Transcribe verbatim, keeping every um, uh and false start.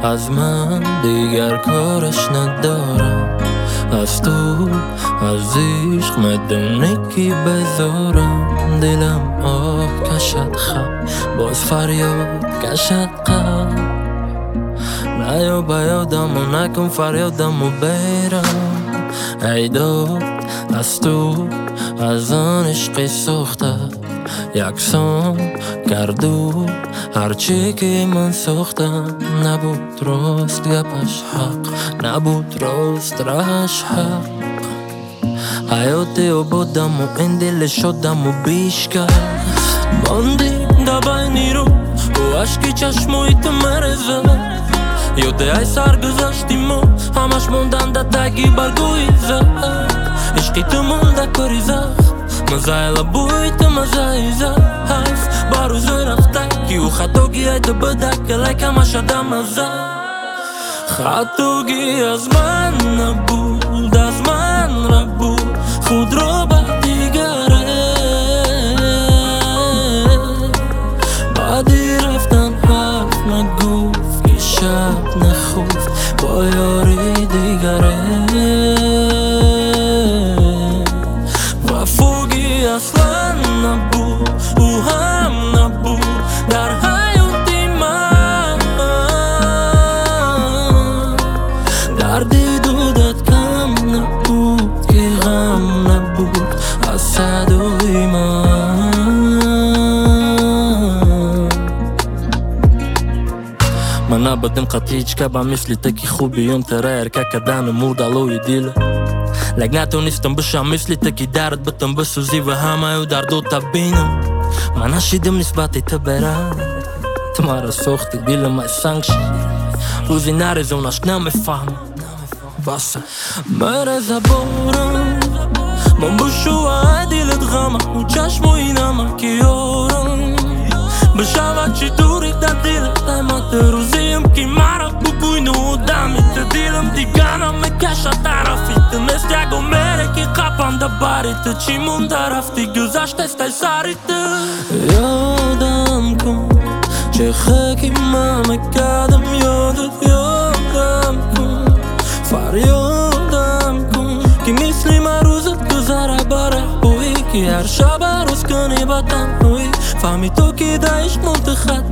از من دیگر کارش ندارم، از تو از عشق مدونه کی بذارم. دلم آه کشد خم باز فریاد کشد قم، نیا بیادم و نکن فریادم و بیرم. ای داد از تو از آن عشقی سوخته یکسان کردو هرچی که من ساختم. نبود راست گپش حق، نبود راست رهش حق. حیاتی و بودم و این دل شدم و بیش کرد. باندیم دبای رو و عشقی چشموی تو مرزه، یاده ای سر گذاشتیم و همش موندن ده تگی برگویزه. عشقی تو مونده کریزه مزایل بوی تو مزایزه هست باروزوی رفته کی و خطوگی ای تو بده کلی که ما شده مزه. خطوگی از من نبود از من نبود خود رو به دیگره، بعدی رفتن حرف نگفت که شب نخوف با یاری دیگره. وفوگی اصلا نبود او هم نبود در حیاتی من، دردی دودت کم نبود که غم نبود از صدای من. من نبودم قطیچ که با مثل تکی خوبیم تریر که کدن مودالوی دیله. لگ نتونستم بشم مثل تکی درد بتم بسوزی و همه و درد و تبینم. من نشیدم نسبتی تو برم تو مرا سوختی دیلم ای سنگ شد روزی نرزه اون عشق نمیفهم باسه مرزه بارم من بشو ای دیلت غمه و چشم و اینمه که یارم بشود چی دوری در دیلت ایمت روزیم که مرا ببوین و دمیت دیلم دیگه نمیکشه طرفیت مثل یکو میره که قپم ده باریت چی مونده رفتی گذشت استای سریت. یادم کن چه خیکی من مکدم یادت یادم کن فریادم کن که مثلی من روزت گذره بره بوی که هر شب روز کنی با تنهایی فهمی تو که ده عشق منتخد